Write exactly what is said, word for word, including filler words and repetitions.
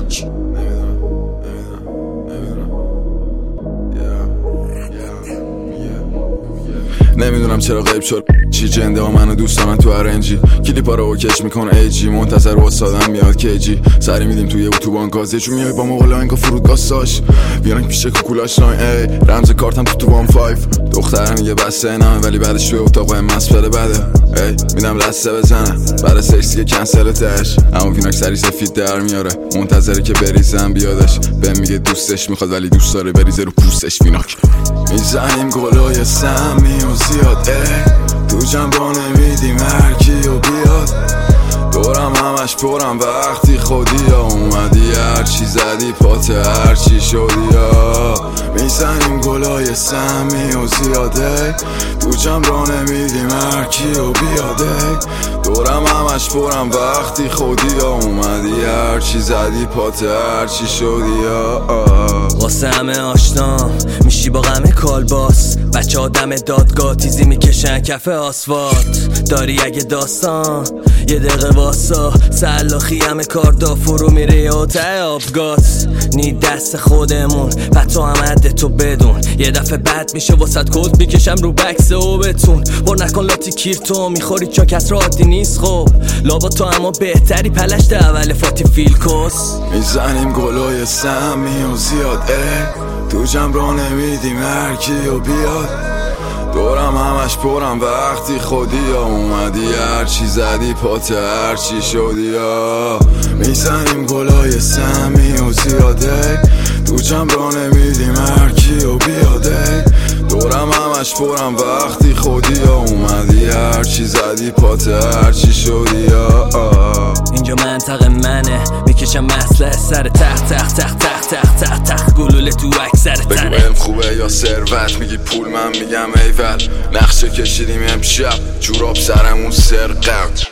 فیناک. نمیدونم چرا غیب شد چی جنده و منو دوست دارن تو ارنجی. کلیپا رو کش میکنه ایجی، منتظر واسادم میاد کیجی. سری میدیم توی اتوبان گازی چون میای با مغلا انگا فرودگاه ساش بیانک پیش کوکولاش ناین ای رمز کارتم تو تو وان فایف. دخترم میگه بسته نامه ولی بعدش توی اتاق باید مست بده بده ای میدم لسته بزنه بعد سکسی کنسل تش. اما فیناک سری سفید در میاره منتظره که بریزم بیادش. بهم میگه دوستش میخواد ولی دوست داره بریزه رو پوستش. فیناک میزنیم گلای سمی و زیاد ای تو جنبا نمیدیم هرکی و بیاد. دورم همش پرم وقتی خودی ها اومدی هرچی زدی پات هرچی شدی ها. میزنیم گلای سمی و زیاده تو جنبا نمیدیم هرکی و بیاده. دورم همش پرم وقتی خودی ها اومدی هرچی زدی پات هرچی شدی ها. واسه همه آشنام میشی با غم کالباس. بچه آدم دادگاه تیزی میکشن کف آسفالت. داری اگه داستان یه دقیقه واسا سلاخی همه کار دا فرو میره یا ته آبگاز. نی دست خودمون و تو هم عده تو بدون یه دفعه بد میشه واسد کود میکشم رو بکسه و بتون. بر نکن لاتی کیر تو میخوری چون کس را عادی نیست. خب لابا تو اما بهتری پلشت اول فاتی فیلکوس. میزنیم گلای سمی و زیاد ای تو جنبا نمیدیم هرکی و بیاد. دورم همش پرم وقتی خودی ها اومدی هرچی زدی پات هرچی شدی ها. میزنیم گلای سمی و زیاده تو جنبا نمیدیم هرکی و بیاده. دورم همش پرم وقتی خودی ها اومدی هرچی زدی پات هرچی شدی ها. اینجا منطقه منه میکشم مسئله سر تخت تخت تخت تخت تخت تخت تخت گلوله تو اکثر تنه. بگو علم خوبه یا ثروت میگی پول من میگم ایول. نقشه کشیدیم امشب جوراب سرمون سرقت.